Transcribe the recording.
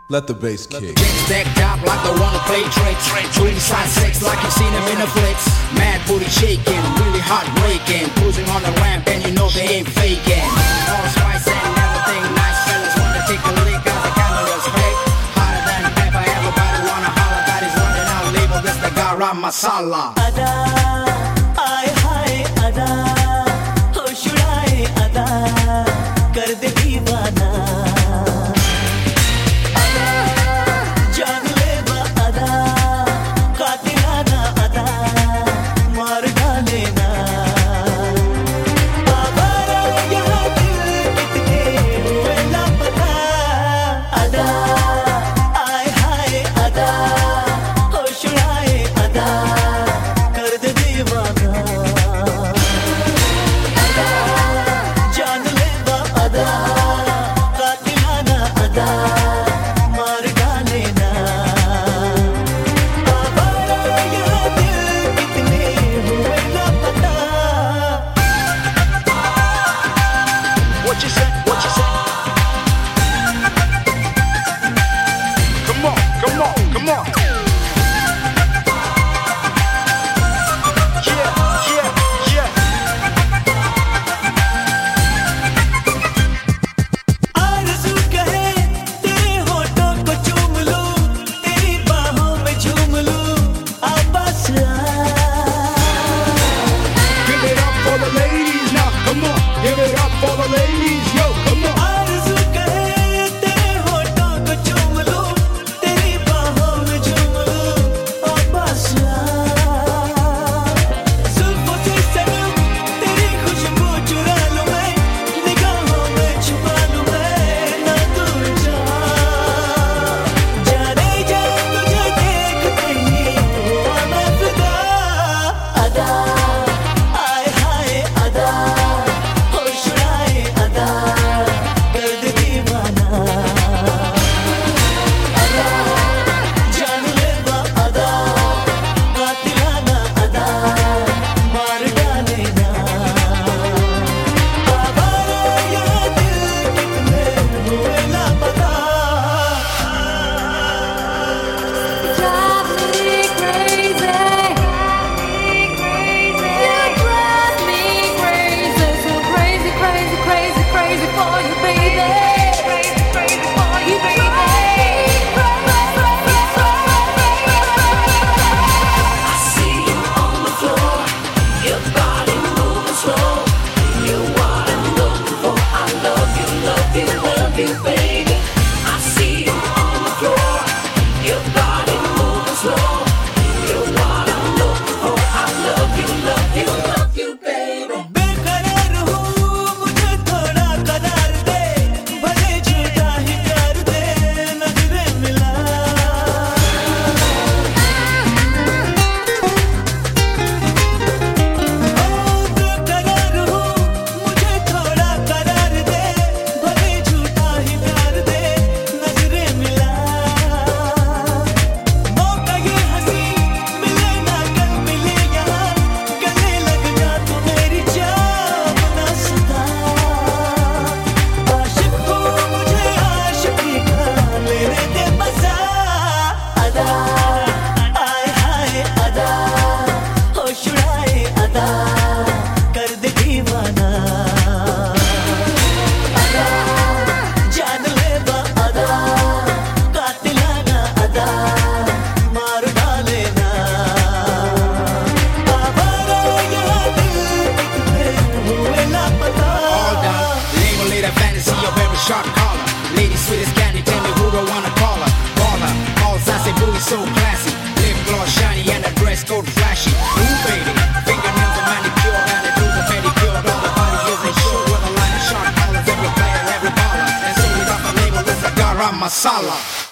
Let the bass kick. Decked up like they wanna play tricks. Booty side sex like you've seen them in the flicks. Mad booty shaking, really heartbreaking. Cruising on the ramp and you know they ain't faking. All spice and everything nice. Fellas wanna take a lick as the cameras fake. Hotter than pepper, everybody wanna holler. That is running out, label this the garam masala. Ada, ay hay ada, ho shudaye ada, kar de deewana. Sharp collar, lady sweet as candy, tell me who don't wanna call her. Baller, all sassy, booty so classy, lip gloss shiny and a dress code flashy. Ooh baby, fingernails are manicured and the toes are pedicured. All the body isn't sure with a line of sharp collars, every player, every baller. And so we got the label, it's a garam masala.